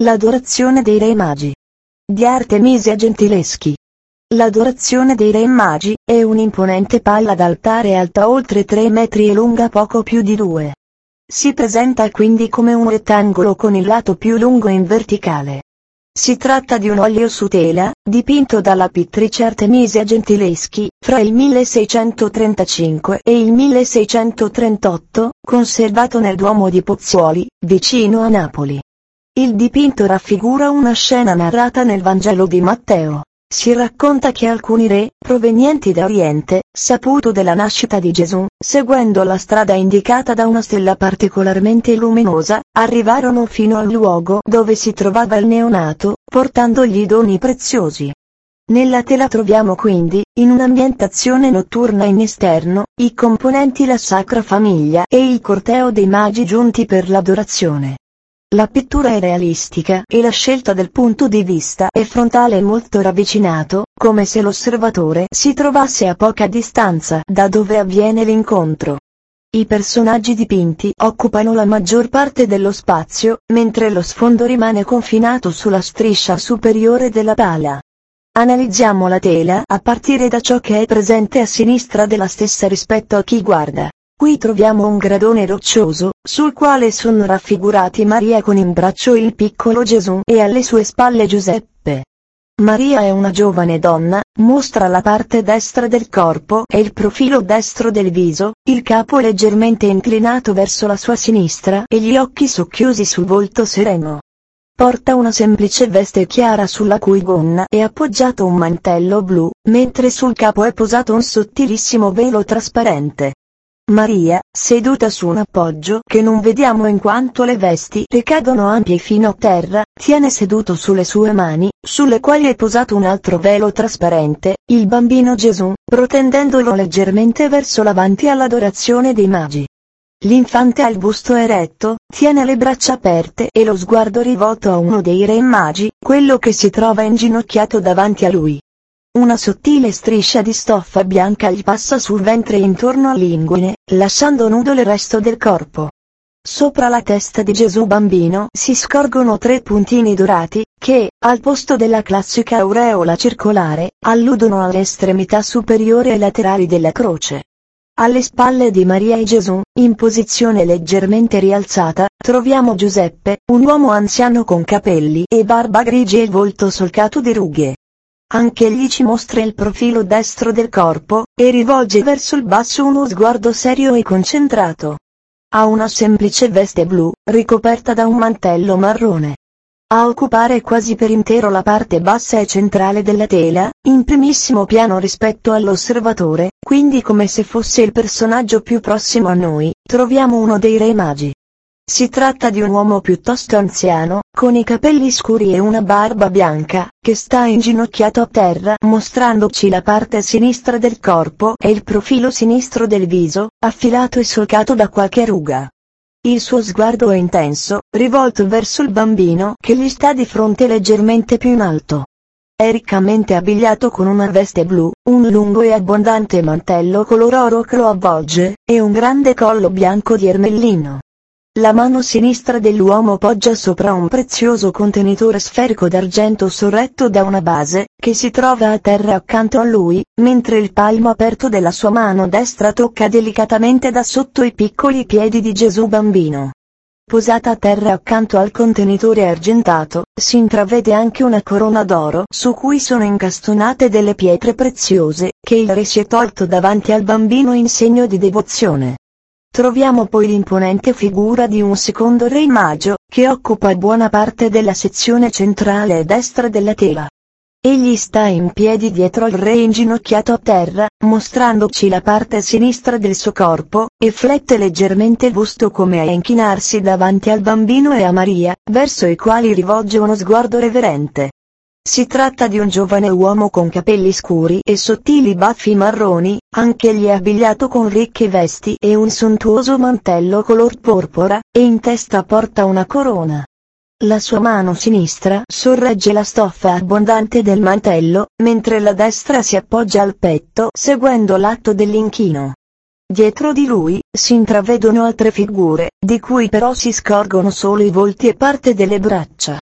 L'adorazione dei Re Magi di Artemisia Gentileschi. L'adorazione dei Re Magi è un'imponente palla d'altare alta oltre 3 metri e lunga poco più di 2. Si presenta quindi come un rettangolo con il lato più lungo in verticale. Si tratta di un olio su tela, dipinto dalla pittrice Artemisia Gentileschi, fra il 1635 e il 1638, conservato nel Duomo di Pozzuoli, vicino a Napoli. Il dipinto raffigura una scena narrata nel Vangelo di Matteo. Si racconta che alcuni re, provenienti da Oriente, saputo della nascita di Gesù, seguendo la strada indicata da una stella particolarmente luminosa, arrivarono fino al luogo dove si trovava il neonato, portandogli doni preziosi. Nella tela troviamo quindi, in un'ambientazione notturna in esterno, i componenti la Sacra Famiglia e il corteo dei magi giunti per l'adorazione. La pittura è realistica e la scelta del punto di vista è frontale molto ravvicinato, come se l'osservatore si trovasse a poca distanza da dove avviene l'incontro. I personaggi dipinti occupano la maggior parte dello spazio, mentre lo sfondo rimane confinato sulla striscia superiore della pala. Analizziamo la tela a partire da ciò che è presente a sinistra della stessa rispetto a chi guarda. Qui troviamo un gradone roccioso, sul quale sono raffigurati Maria con in braccio il piccolo Gesù e alle sue spalle Giuseppe. Maria è una giovane donna, mostra la parte destra del corpo e il profilo destro del viso, il capo leggermente inclinato verso la sua sinistra e gli occhi socchiusi sul volto sereno. Porta una semplice veste chiara sulla cui gonna è appoggiato un mantello blu, mentre sul capo è posato un sottilissimo velo trasparente. Maria, seduta su un appoggio che non vediamo in quanto le vesti le cadono ampie fino a terra, tiene seduto sulle sue mani, sulle quali è posato un altro velo trasparente, il bambino Gesù, protendendolo leggermente verso l'avanti all'adorazione dei magi. L'infante ha il busto eretto, tiene le braccia aperte e lo sguardo rivolto a uno dei Re Magi, quello che si trova inginocchiato davanti a lui. Una sottile striscia di stoffa bianca gli passa sul ventre e intorno all'inguine, lasciando nudo il resto del corpo. Sopra la testa di Gesù bambino si scorgono 3 puntini dorati, che, al posto della classica aureola circolare, alludono alle estremità superiori e laterali della croce. Alle spalle di Maria e Gesù, in posizione leggermente rialzata, troviamo Giuseppe, un uomo anziano con capelli e barba grigi e il volto solcato di rughe. Anch'egli ci mostra il profilo destro del corpo, e rivolge verso il basso uno sguardo serio e concentrato. Ha una semplice veste blu, ricoperta da un mantello marrone. A occupare quasi per intero la parte bassa e centrale della tela, in primissimo piano rispetto all'osservatore, quindi come se fosse il personaggio più prossimo a noi, troviamo uno dei Re Magi. Si tratta di un uomo piuttosto anziano, con i capelli scuri e una barba bianca, che sta inginocchiato a terra mostrandoci la parte sinistra del corpo e il profilo sinistro del viso, affilato e solcato da qualche ruga. Il suo sguardo è intenso, rivolto verso il bambino che gli sta di fronte leggermente più in alto. È riccamente abbigliato con una veste blu, un lungo e abbondante mantello color oro che lo avvolge, e un grande collo bianco di ermellino. La mano sinistra dell'uomo poggia sopra un prezioso contenitore sferico d'argento sorretto da una base, che si trova a terra accanto a lui, mentre il palmo aperto della sua mano destra tocca delicatamente da sotto i piccoli piedi di Gesù bambino. Posata a terra accanto al contenitore argentato, si intravede anche una corona d'oro su cui sono incastonate delle pietre preziose, che il re si è tolto davanti al bambino in segno di devozione. Troviamo poi l'imponente figura di un secondo Re Magio, che occupa buona parte della sezione centrale e destra della tela. Egli sta in piedi dietro al re inginocchiato a terra, mostrandoci la parte sinistra del suo corpo, e flette leggermente il busto come a inchinarsi davanti al bambino e a Maria, verso i quali rivolge uno sguardo reverente. Si tratta di un giovane uomo con capelli scuri e sottili baffi marroni, anch'egli abbigliato con ricche vesti e un sontuoso mantello color porpora, e in testa porta una corona. La sua mano sinistra sorregge la stoffa abbondante del mantello, mentre la destra si appoggia al petto seguendo l'atto dell'inchino. Dietro di lui si intravedono altre figure, di cui però si scorgono solo i volti e parte delle braccia.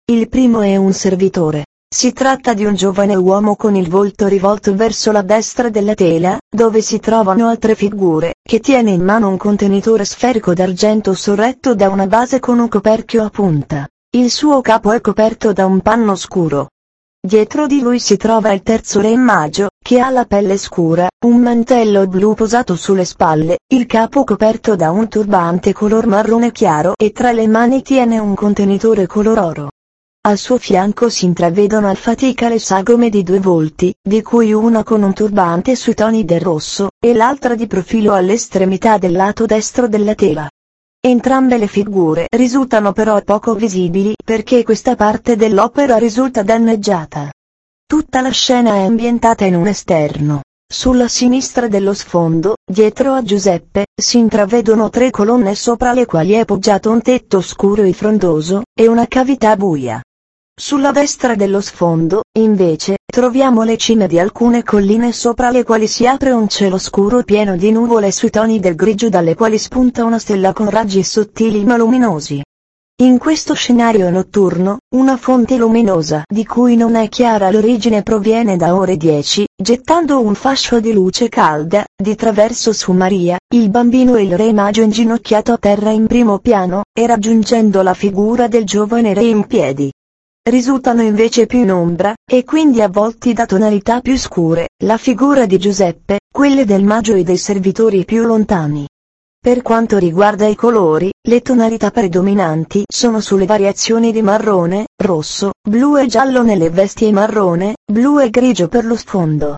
Il primo è un servitore. Si tratta di un giovane uomo con il volto rivolto verso la destra della tela, dove si trovano altre figure, che tiene in mano un contenitore sferico d'argento sorretto da una base con un coperchio a punta. Il suo capo è coperto da un panno scuro. Dietro di lui si trova il terzo re Maggio, che ha la pelle scura, un mantello blu posato sulle spalle, il capo coperto da un turbante color marrone chiaro e tra le mani tiene un contenitore color oro. Al suo fianco si intravedono a fatica le sagome di due volti, di cui una con un turbante sui toni del rosso, e l'altra di profilo all'estremità del lato destro della tela. Entrambe le figure risultano però poco visibili perché questa parte dell'opera risulta danneggiata. Tutta la scena è ambientata in un esterno. Sulla sinistra dello sfondo, dietro a Giuseppe, si intravedono tre colonne sopra le quali è poggiato un tetto scuro e frondoso, e una cavità buia. Sulla destra dello sfondo, invece, troviamo le cime di alcune colline sopra le quali si apre un cielo scuro pieno di nuvole sui toni del grigio dalle quali spunta una stella con raggi sottili ma luminosi. In questo scenario notturno, una fonte luminosa di cui non è chiara l'origine proviene da ore 10, gettando un fascio di luce calda, di traverso su Maria, il bambino e il re Maggio inginocchiato a terra in primo piano, e raggiungendo la figura del giovane re in piedi. Risultano invece più in ombra, e quindi avvolti da tonalità più scure, la figura di Giuseppe, quelle del Maggio e dei servitori più lontani. Per quanto riguarda i colori, le tonalità predominanti sono sulle variazioni di marrone, rosso, blu e giallo nelle vesti e marrone, blu e grigio per lo sfondo.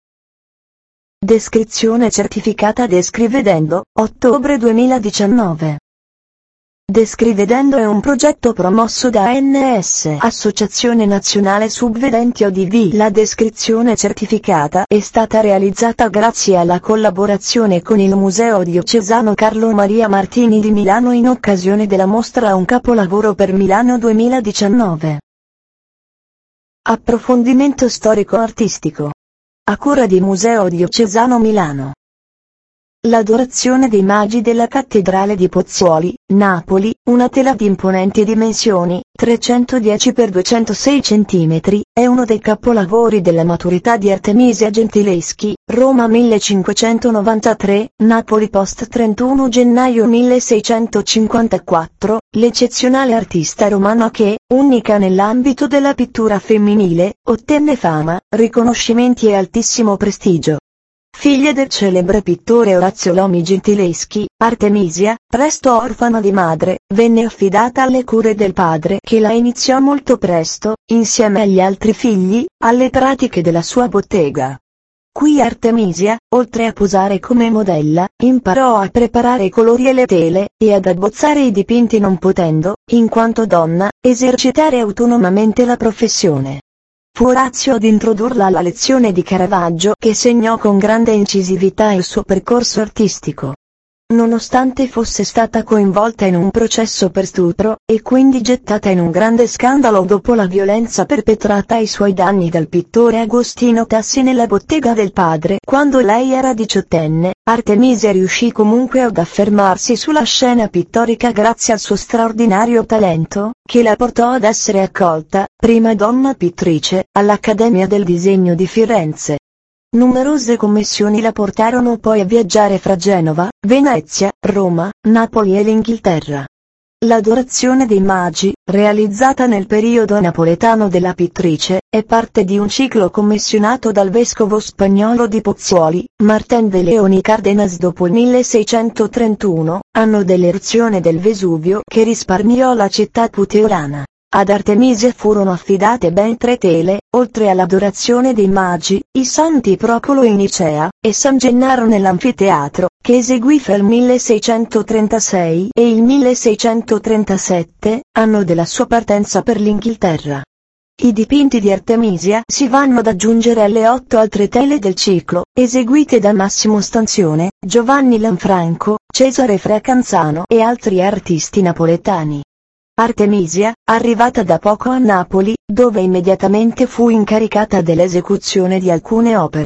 Descrizione certificata Descrivedendo, ottobre 2019. Descrivedendo è un progetto promosso da ANS, Associazione Nazionale Subvedenti ODV. La descrizione certificata è stata realizzata grazie alla collaborazione con il Museo Diocesano Carlo Maria Martini di Milano in occasione della mostra Un capolavoro per Milano 2019. Approfondimento storico-artistico. A cura di Museo Diocesano Milano. L'Adorazione dei Magi della Cattedrale di Pozzuoli, Napoli, una tela di imponenti dimensioni, 310 x 206 cm, è uno dei capolavori della maturità di Artemisia Gentileschi, Roma 1593, Napoli post 31 gennaio 1654, l'eccezionale artista romana che, unica nell'ambito della pittura femminile, ottenne fama, riconoscimenti e altissimo prestigio. Figlia del celebre pittore Orazio Lomi Gentileschi, Artemisia, presto orfana di madre, venne affidata alle cure del padre che la iniziò molto presto, insieme agli altri figli, alle pratiche della sua bottega. Qui Artemisia, oltre a posare come modella, imparò a preparare i colori e le tele, e ad abbozzare i dipinti non potendo, in quanto donna, esercitare autonomamente la professione. Fu Orazio ad introdurla alla lezione di Caravaggio che segnò con grande incisività il suo percorso artistico. Nonostante fosse stata coinvolta in un processo per stupro, e quindi gettata in un grande scandalo dopo la violenza perpetrata ai suoi danni dal pittore Agostino Tassi nella bottega del padre quando lei era diciottenne, Artemisia riuscì comunque ad affermarsi sulla scena pittorica grazie al suo straordinario talento, che la portò ad essere accolta, prima donna pittrice, all'Accademia del Disegno di Firenze. Numerose commissioni la portarono poi a viaggiare fra Genova, Venezia, Roma, Napoli e l'Inghilterra. L'Adorazione dei Magi, realizzata nel periodo napoletano della pittrice, è parte di un ciclo commissionato dal vescovo spagnolo di Pozzuoli, Martín de León y Cárdenas dopo il 1631, anno dell'eruzione del Vesuvio che risparmiò la città puteolana. Ad Artemisia furono affidate ben 3 tele, oltre all'Adorazione dei Magi, i Santi Procolo in Nicea, e San Gennaro nell'Anfiteatro, che eseguì fra il 1636 e il 1637, anno della sua partenza per l'Inghilterra. I dipinti di Artemisia si vanno ad aggiungere alle 8 altre tele del ciclo, eseguite da Massimo Stanzione, Giovanni Lanfranco, Cesare Fracanzano e altri artisti napoletani. Artemisia, arrivata da poco a Napoli, dove immediatamente fu incaricata dell'esecuzione di alcune opere.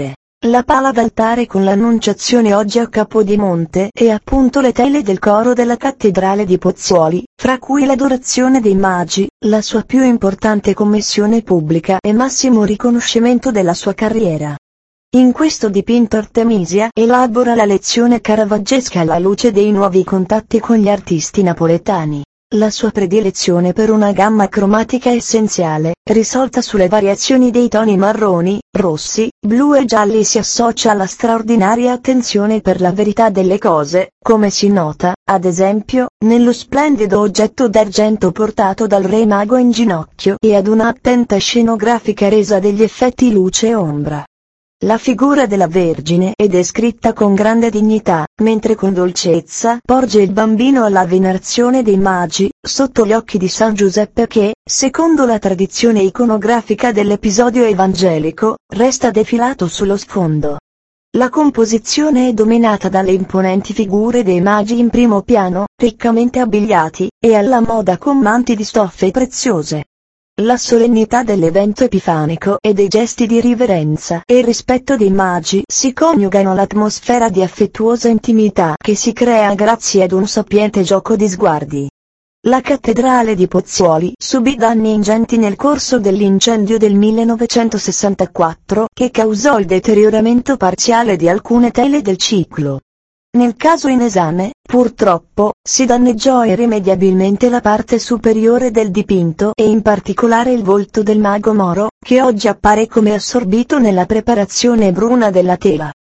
La pala d'altare con l'Annunciazione oggi a Capodimonte e appunto le tele del coro della cattedrale di Pozzuoli, fra cui l'Adorazione dei Magi, la sua più importante commissione pubblica e massimo riconoscimento della sua carriera. In questo dipinto Artemisia elabora la lezione caravaggesca alla luce dei nuovi contatti con gli artisti napoletani. La sua predilezione per una gamma cromatica essenziale, risolta sulle variazioni dei toni marroni, rossi, blu e gialli si associa alla straordinaria attenzione per la verità delle cose, come si nota, ad esempio, nello splendido oggetto d'argento portato dal Re Mago in ginocchio e ad una attenta scenografica resa degli effetti luce e ombra. La figura della Vergine è descritta con grande dignità, mentre con dolcezza porge il bambino alla venerazione dei Magi, sotto gli occhi di San Giuseppe che, secondo la tradizione iconografica dell'episodio evangelico, resta defilato sullo sfondo. La composizione è dominata dalle imponenti figure dei Magi in primo piano, riccamente abbigliati, e alla moda con manti di stoffe preziose. La solennità dell'evento epifanico e dei gesti di riverenza e rispetto dei Magi si coniugano all'atmosfera di affettuosa intimità che si crea grazie ad un sapiente gioco di sguardi. La cattedrale di Pozzuoli subì danni ingenti nel corso dell'incendio del 1964 che causò il deterioramento parziale di alcune tele del ciclo. Nel caso in esame, purtroppo, si danneggiò irrimediabilmente la parte superiore del dipinto e in particolare il volto del mago Moro, che oggi appare come assorbito nella preparazione bruna della tela.